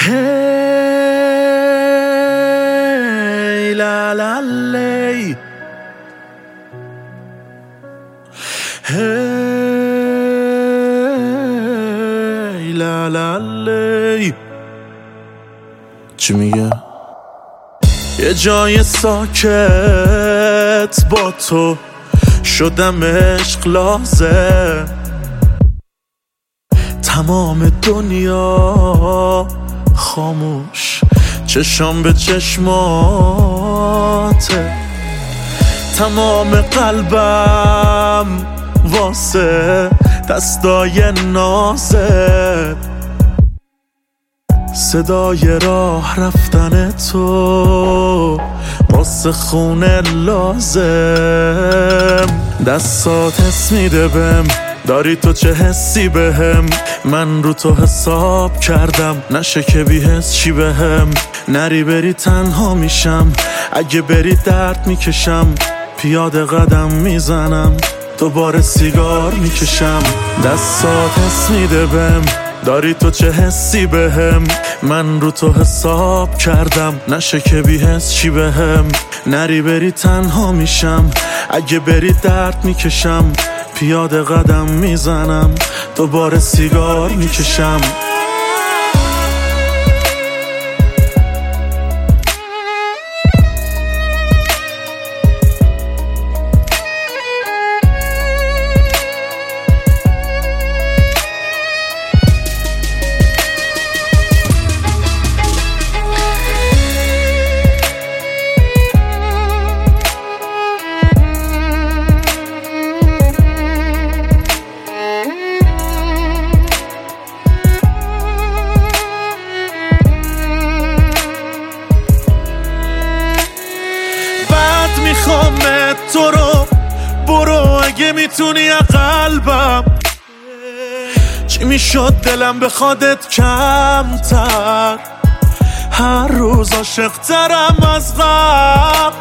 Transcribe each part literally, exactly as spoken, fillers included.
هی لا لا لی هی لا لا لی. چی میگه؟ یه جای ساکت با تو شدم عشق لازم، تمام دنیا خاموش، چشام به چشماته، تمام قلبم واسه دستای نازت، صدای راه رفتن تو واسه خونه لازم. دستات حس میده بهم، داری تو چه حسی بهم، من رو تو حساب کردم، نشه که بی حس چی بهم. نری بری تنها میشم، اگه بری درد میکشم، پیاده قدم میزنم، دوباره سیگار میکشم. دستات حس میده بهم، داری تو چه حسی بهم، من رو تو حساب کردم، نشه که بی حس چی بهم. نری بری تنها میشم، اگه بری درد میکشم، پیاده قدم میزنم، دوباره سیگار میکشم. میخوامت تو رو، برو اگه میتونی از قلبم. چی میشد دلم بخوادت کمتر، هر روز عاشق ترم از قبل.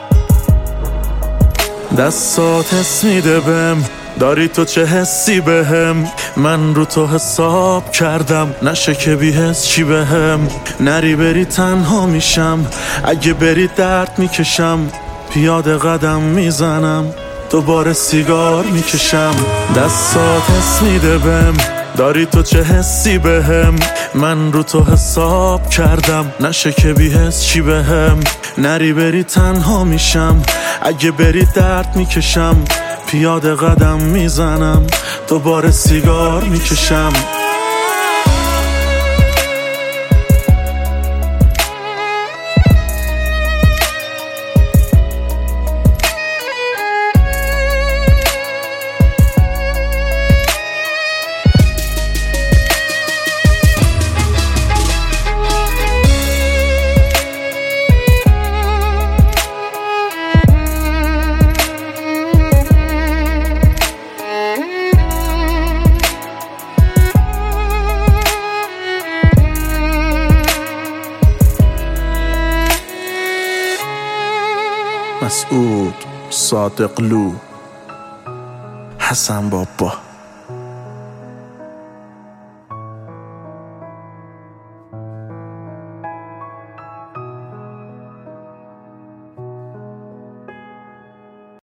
دستات حس میده بهم، داری تو چه حسی بهم، من رو تو حساب کردم، نشه که بی حس چی بهم. نری بری تنها میشم، اگه بری درد میکشم، پیاده قدم میزنم، دوباره سیگار میکشم. دستات حس میده بهم، داری تو چه حسی بهم، من رو تو حساب کردم، نشه که بی حس چی بهم. نری بری تنها میشم، اگه بری درد میکشم، پیاده قدم میزنم، دوباره سیگار میکشم. مسعود صادقلو، حسن بابا.